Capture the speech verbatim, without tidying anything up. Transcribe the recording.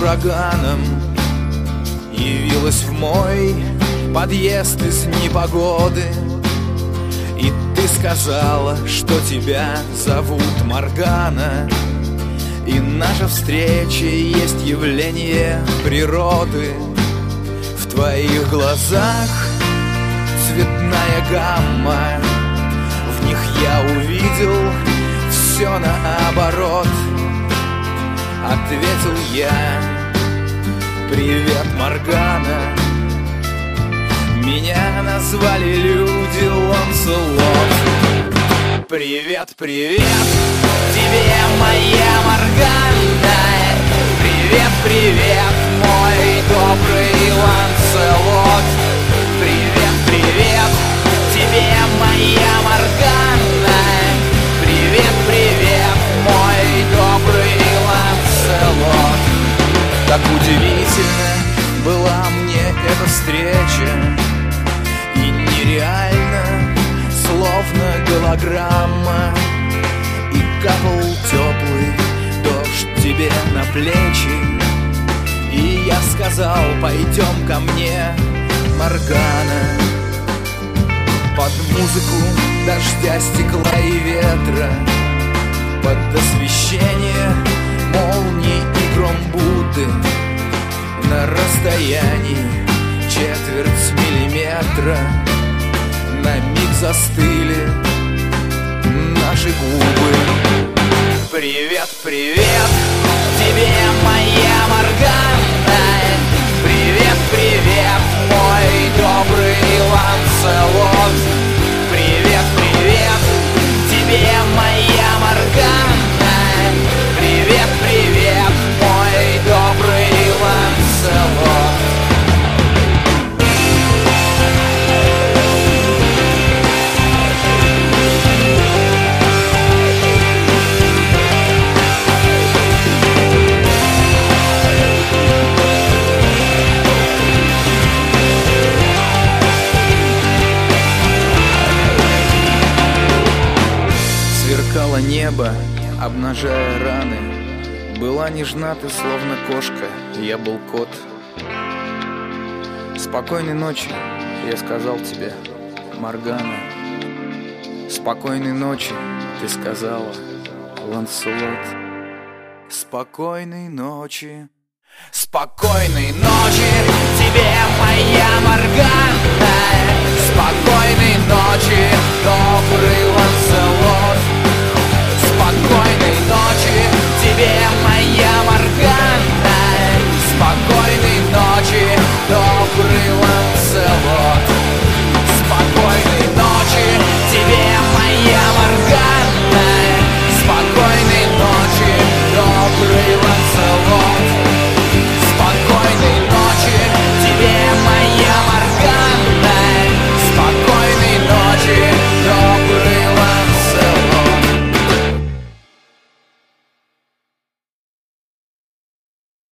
ураганом явилась в мой подъезд из непогоды. И ты сказала, что тебя зовут Моргана, и наша встреча есть явление природы. В твоих глазах цветная гамма, в них я увидел все наоборот. Ответил я: привет, Моргана. Меня назвали люди Ланселот. Привет, привет тебе, моя Моргана. Привет, привет, мой добрый Ланселот. Привет, привет тебе, моя Моргана. Привет, привет, мой добрый Ланселот. Так удивительно была мне эта встреча, и нереально, словно голограмма. И капал теплый дождь тебе на плечи, и я сказал: пойдем ко мне, Моргана. Под музыку дождя, стекла и ветра, под освещение молний и гром Будды, на расстоянии четверть миллиметра на миг застыли наши губы. Привет, привет тебе, моя Моргана. Привет, привет, мой добрый Ланселот. Привет, привет тебе, моя Моргана. Привет, привет, мой добрый Ланселот. Сверкало небо, обнажая раны. Была нежна ты, словно кошка, я был кот. Спокойной ночи, я сказал тебе, Моргана. Спокойной ночи, ты сказала, Ланселот. Спокойной ночи, спокойной ночи тебе, моя Моргана.